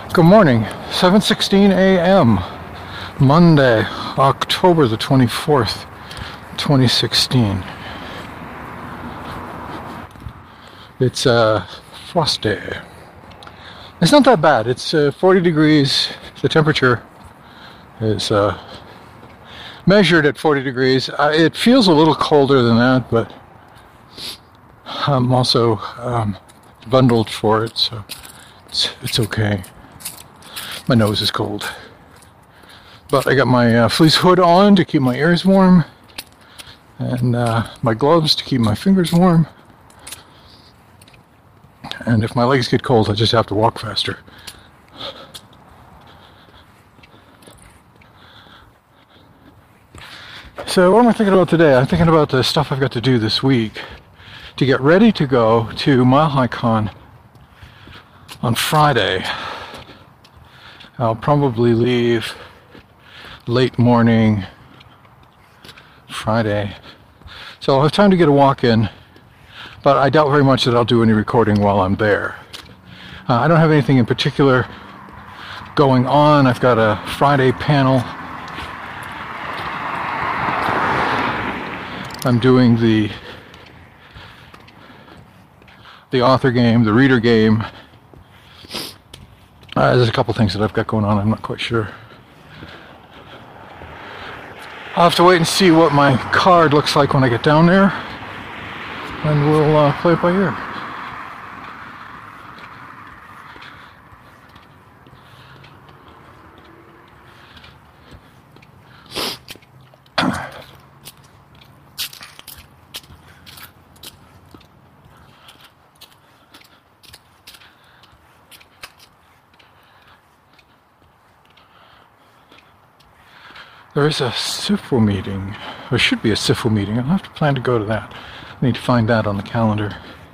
Good morning, 7:16 a.m., Monday, October the 24th, 2016. It's frosty. It's not that bad. It's 40 degrees. The temperature is measured at 40 degrees. It feels a little colder than that, but I'm also bundled for it, so it's okay. My nose is cold. But I got my fleece hood on to keep my ears warm, and my gloves to keep my fingers warm. And if my legs get cold, I just have to walk faster. So what am I thinking about today? I'm thinking about the stuff I've got to do this week to get ready to go to Mile High Con on Friday. I'll probably leave late morning Friday. So I'll have time to get a walk in, but I doubt very much that I'll do any recording while I'm there. I don't have anything in particular going on. I've got a Friday panel. I'm doing the author game, the reader game. There's a couple things that I've got going on. I'm not quite sure. I'll have to wait and see what my card looks like when I get down there, and we'll play it by ear. There is a SIFO meeting. There should be a SIFO meeting. I'll have to plan to go to that. I need to find that on the calendar.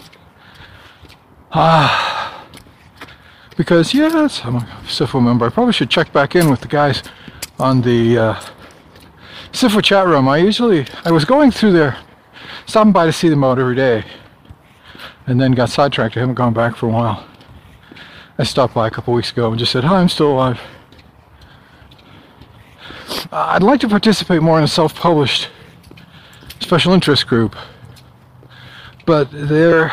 Because, yes, I'm a SIFO member. I probably should check back in with the guys on the SIFO chat room. I was going through there, stopping by to see them out every day, and then got sidetracked. I haven't gone back for a while. I stopped by a couple weeks ago and just said, hi, I'm still alive. I'd like to participate more in a self-published special interest group, but there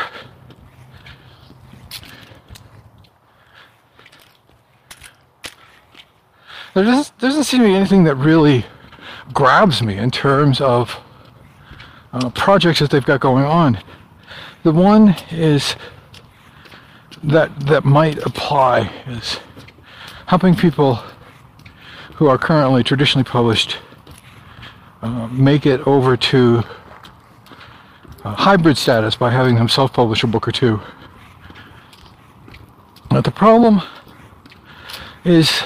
doesn't seem to be anything that really grabs me in terms of projects that they've got going on. The one is that might apply is helping people who are currently traditionally published make it over to hybrid status by having them self-publish a book or two. But the problem is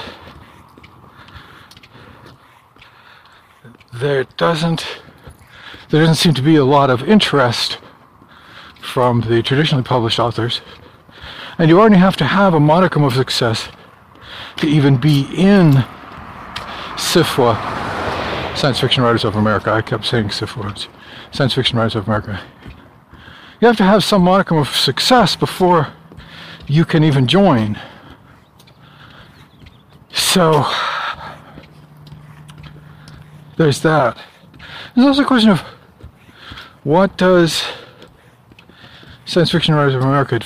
there doesn't seem to be a lot of interest from the traditionally published authors, and you already have to have a modicum of success to even be in SFWA, Science Fiction Writers of America. I kept saying SFWA, Science Fiction Writers of America. You have to have some modicum of success before you can even join. So, there's that. There's also a question of what does Science Fiction Writers of America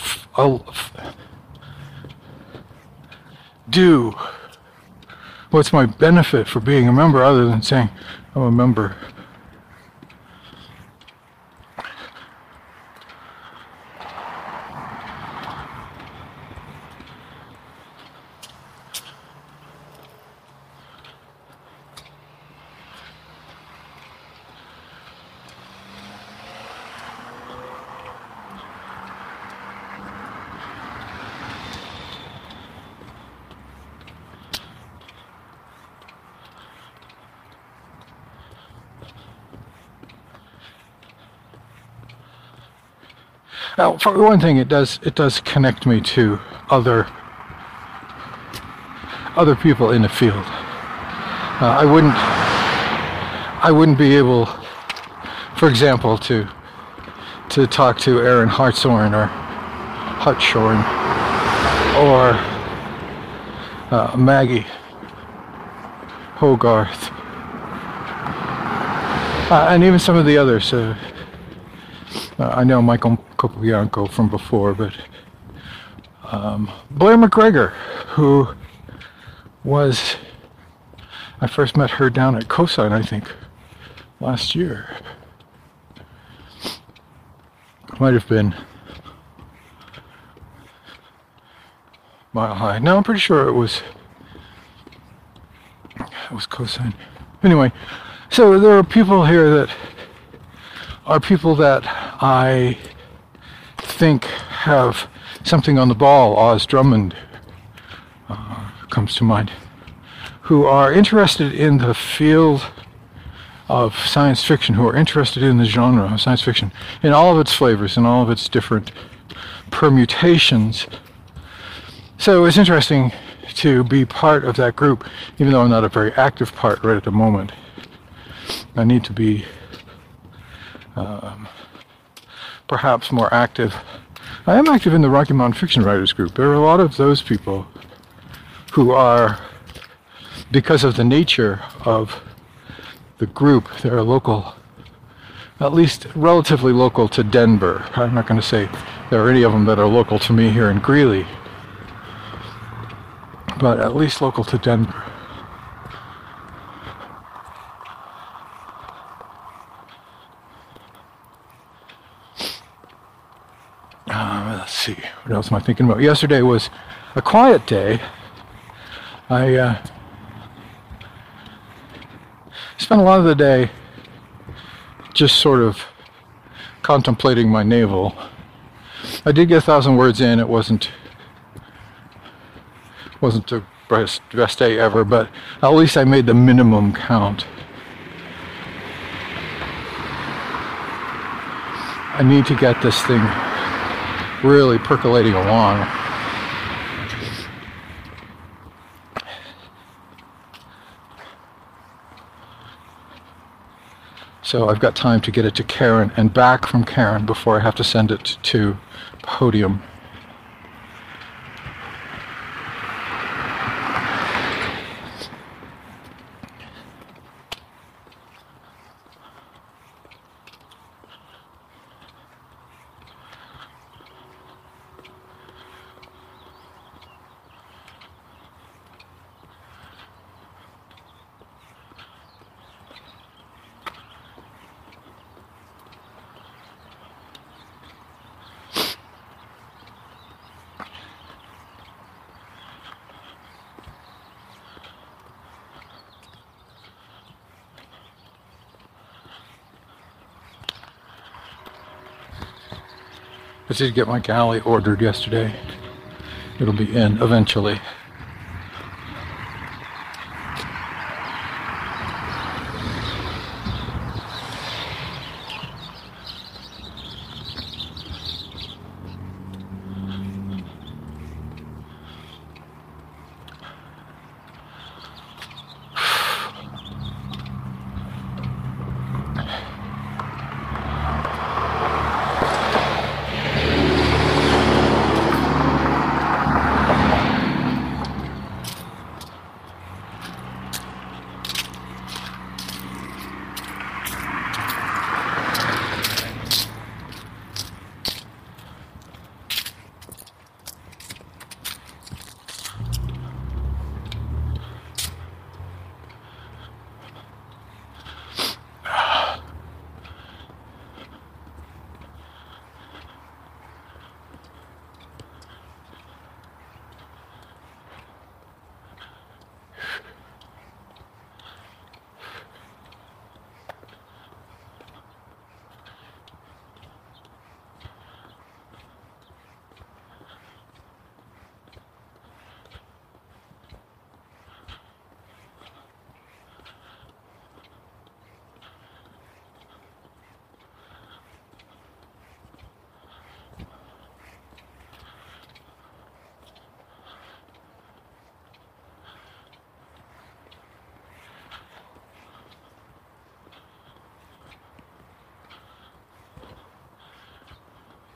do? What's my benefit for being a member other than saying I'm a member? Now, for one thing, it does connect me to other people in the field. I wouldn't be able, for example, to talk to Aaron Hartshorn or Maggie Hogarth, and even some of the others. I know Michael Capobianco from before, but Blair McGregor, who was, I first met her down at Cosine, I think, last year. Might have been Mile High. No, I'm pretty sure it was Cosine. Anyway, so there are people here that are people that I think have something on the ball. Oz Drummond comes to mind, who are interested in the field of science fiction, who are interested in the genre of science fiction, in all of its flavors, in all of its different permutations. So it's interesting to be part of that group, even though I'm not a very active part right at the moment. I need to be perhaps more active. I am active in the Rocky Mountain Fiction Writers group. There are a lot of those people who are, because of the nature of the group, they're local, at least relatively local to Denver. I'm not going to say there are any of them that are local to me here in Greeley, but at least local to Denver. Let's see, what else am I thinking about? Yesterday was a quiet day. I spent a lot of the day just sort of contemplating my navel. I did get 1,000 words in. It wasn't the best day ever, but at least I made the minimum count. I need to get this thing really percolating along. So I've got time to get it to Karen and back from Karen before I have to send it to Podium. I did get my galley ordered yesterday. It'll be in eventually.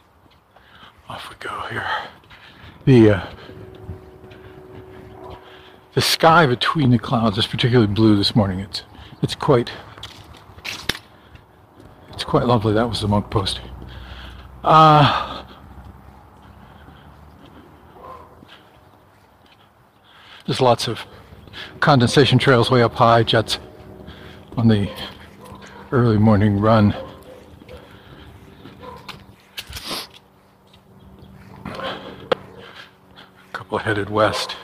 Off we go here. the sky between the clouds is particularly blue this morning. It's quite lovely. That was the Monk Post. There's lots of condensation trails way up high, jets on the early morning run. A couple headed west.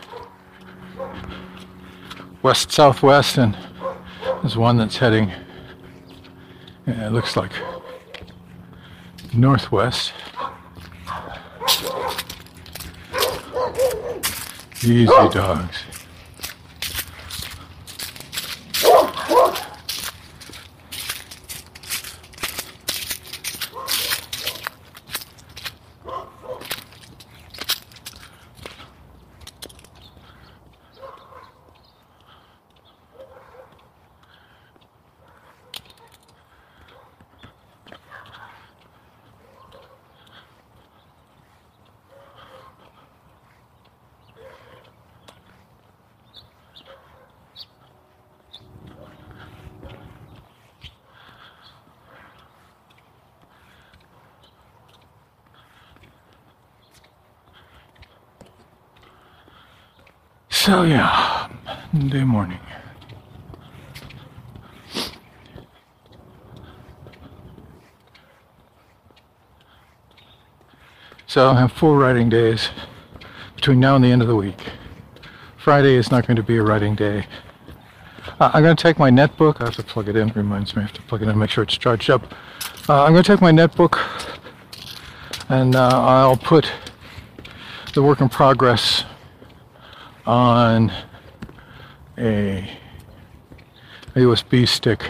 West-southwest, and there's one that's heading, it looks like northwest. Easy dogs. So yeah, Monday morning. So I have 4 writing days between now and the end of the week. Friday is not going to be a writing day. I'm going to take my netbook. I have to plug it in. Reminds me I have to plug it in and make sure it's charged up. I'm going to take my netbook and I'll put the work in progress on a USB stick.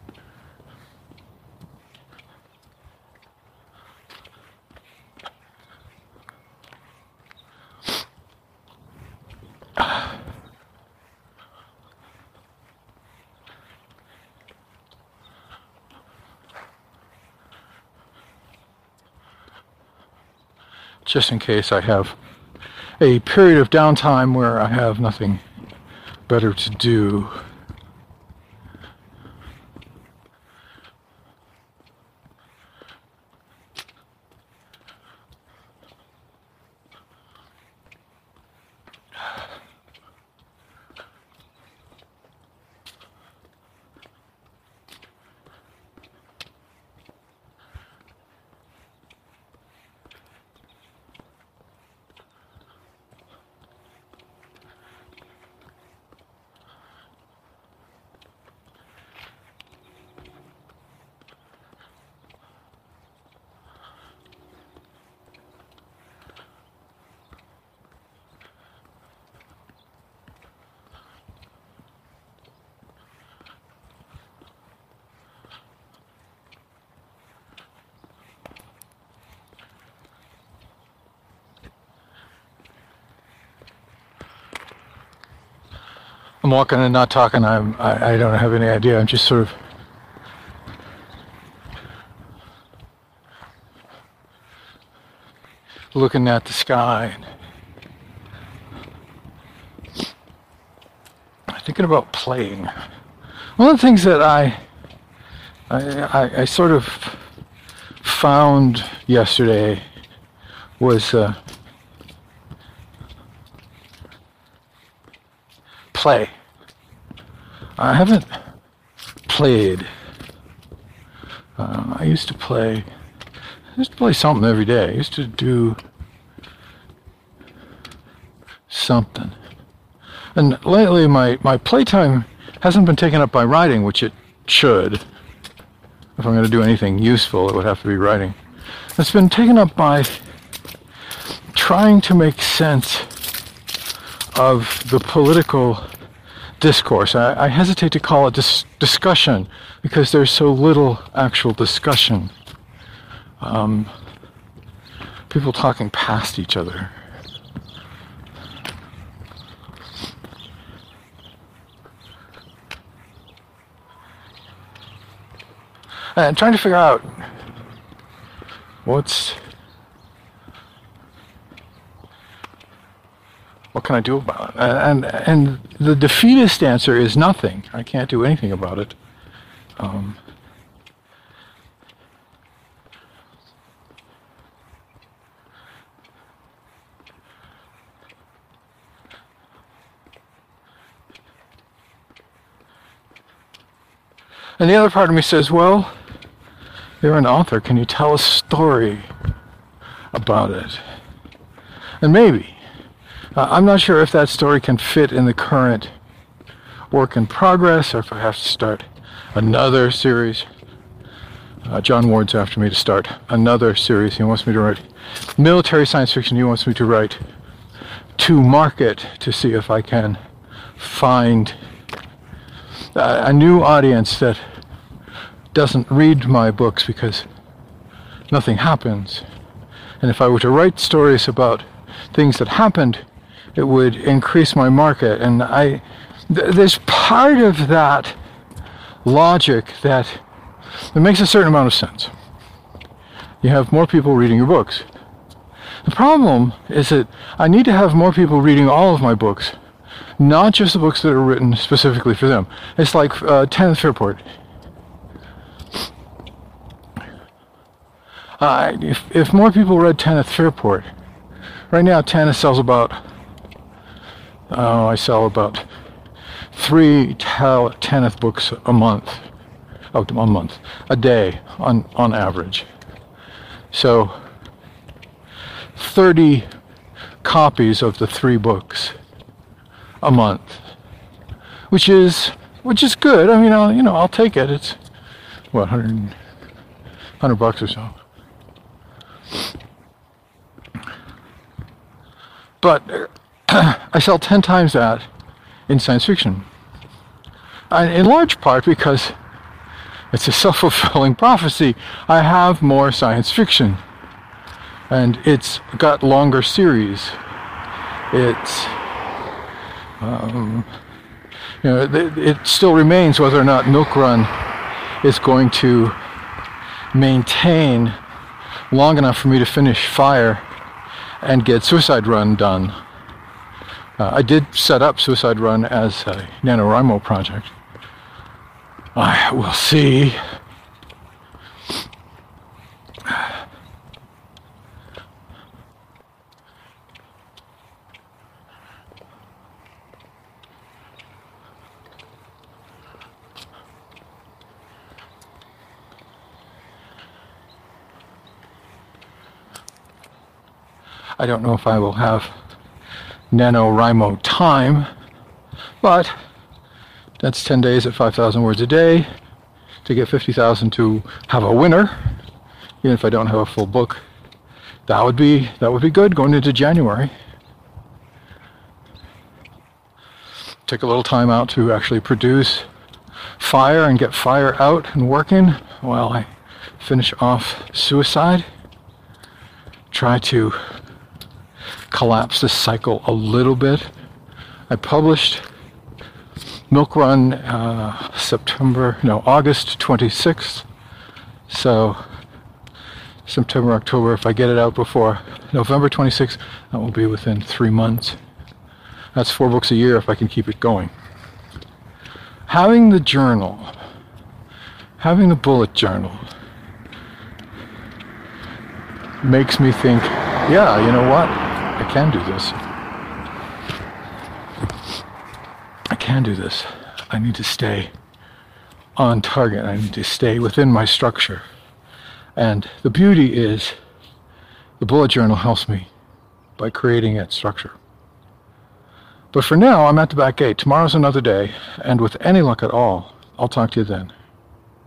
Just in case I have a period of downtime where I have nothing better to do. I'm walking and not talking. I don't have any idea. I'm just sort of looking at the sky and thinking about playing. One of the things that I sort of found yesterday was play. I haven't played. I used to play something every day. I used to do something. And lately my playtime hasn't been taken up by writing, which it should. If I'm going to do anything useful, it would have to be writing. It's been taken up by trying to make sense of the political discourse. I hesitate to call it discussion because there's so little actual discussion. People talking past each other. And trying to figure out what's what can I do about it? And the defeatist answer is nothing. I can't do anything about it. And the other part of me says, well, you're an author. Can you tell a story about it? And maybe. I'm not sure if that story can fit in the current work in progress, or if I have to start another series. John Ward's after me to start another series. He wants me to write military science fiction. He wants me to write to market to see if I can find a new audience that doesn't read my books because nothing happens. And if I were to write stories about things that happened, it would increase my market. And there's part of that logic that makes a certain amount of sense. You have more people reading your books. The problem is that I need to have more people reading all of my books, not just the books that are written specifically for them. It's like 10th Fairport. If more people read 10th Fairport, right now 10th sells about, I sell about 3 10th books a month, a day on average. So 30 copies of the 3 books a month, which is good. I mean, I'll take it. It's what, $100 or so. But I sell 10 times that in science fiction, and in large part because it's a self-fulfilling prophecy. I have more science fiction, and it's got longer series. It's it still remains whether or not Milk Run is going to maintain long enough for me to finish Fire and get Suicide Run done. I did set up Suicide Run as a NaNoWriMo project. We'll see. I don't know if I will have NaNoWriMo time, but that's 10 days at 5,000 words a day to get 50,000 to have a winner. Even if I don't have a full book, that would be good going into January. Take a little time out to actually produce Fire and get Fire out and working while I finish off Suicide. Try to collapse this cycle a little bit. I published Milk Run August 26th. So September, October, if I get it out before November 26th, that will be within 3 months. That's 4 books a year if I can keep it going. Having the journal, having the bullet journal, makes me think, yeah, you know what? I can do this. I can do this. I need to stay on target. I need to stay within my structure. And the beauty is the bullet journal helps me by creating that structure. But for now, I'm at the back gate. Tomorrow's another day, and with any luck at all, I'll talk to you then.